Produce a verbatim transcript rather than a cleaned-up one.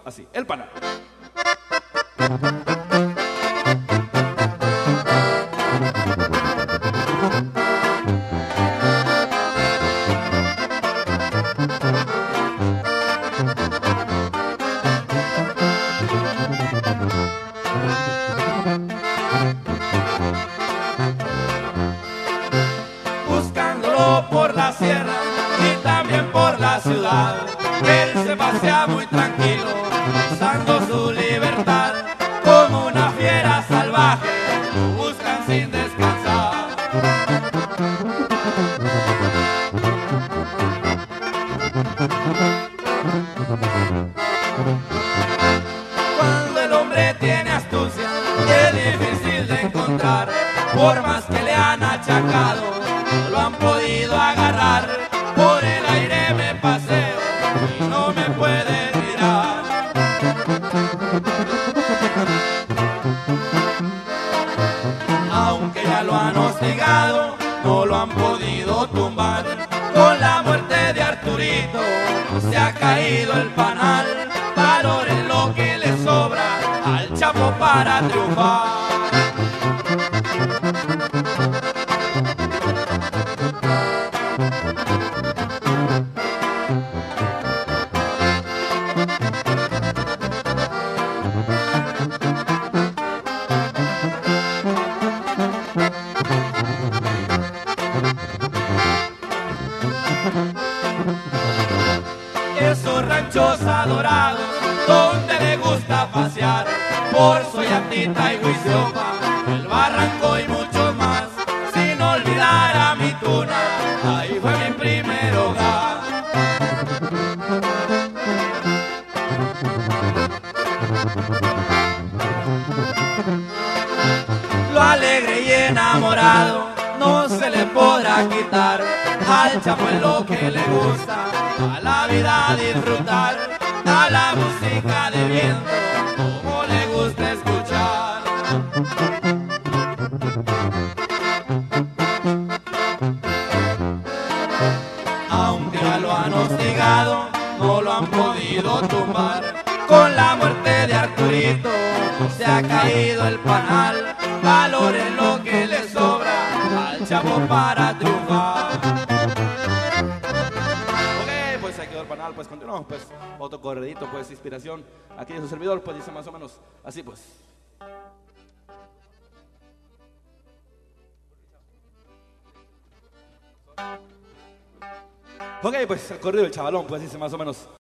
así, el panal. Buscándolo por la sierra y también por la ciudad, él se pasea muy tranquilo, usando su libertad. Como una fiera salvaje, lo buscan sin descansar. Cuando el hombre tiene astucia, es difícil de encontrar. Por más que le han achacado, no lo han podido agarrar. Por el aire me paseo y no me puede mirar. Aunque ya lo han hostigado, no lo han podido tumbar. Con la muerte de Arturito se ha caído el panal. Valoren lo que le sobra al Chapo para triunfar. Esos ranchos adorados donde le gusta pasear, por Soyatita y Huiziopa, el Barranco y muchos más, sin olvidar a mi Tuna, ahí fue mi primer hogar. Lo alegre y enamorado no se le podrá quitar, al Chapo es lo que le gusta, a la vida disfrutar, a la música de viento, como le gusta escuchar. Aunque ya lo han hostigado, no lo han podido tumbar. Con la muerte de Arturito se ha caído el panal. Valoren lo que le sobra al Chapo para triunfar. Ok, pues ahí quedó el panal, pues continuamos, pues otro corredito, pues inspiración. Aquí de su servidor, pues dice más o menos así, pues. Ok, pues el corrido del chavalón, pues dice más o menos.